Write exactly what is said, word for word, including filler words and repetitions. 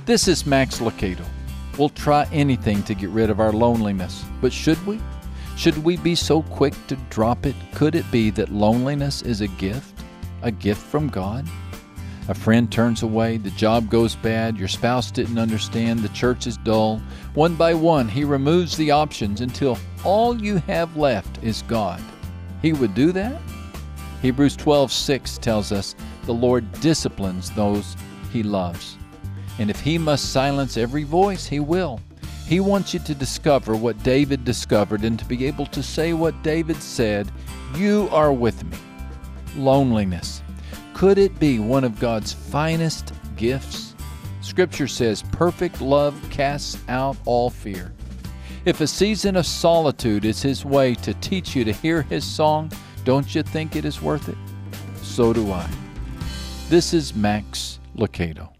This is Max Lucado. We'll try anything to get rid of our loneliness, but should we? Should we be so quick to drop it? Could it be that loneliness is a gift? A gift from God? A friend turns away, the job goes bad, your spouse didn't understand, the church is dull. One by one, He removes the options until all you have left is God. He would do that? Hebrews twelve six tells us the Lord disciplines those He loves. And if He must silence every voice, He will. He wants you to discover what David discovered and to be able to say what David said, "You are with me." Loneliness. Could it be one of God's finest gifts? Scripture says, perfect love casts out all fear. If a season of solitude is His way to teach you to hear His song, don't you think it is worth it? So do I. This is Max Lucado.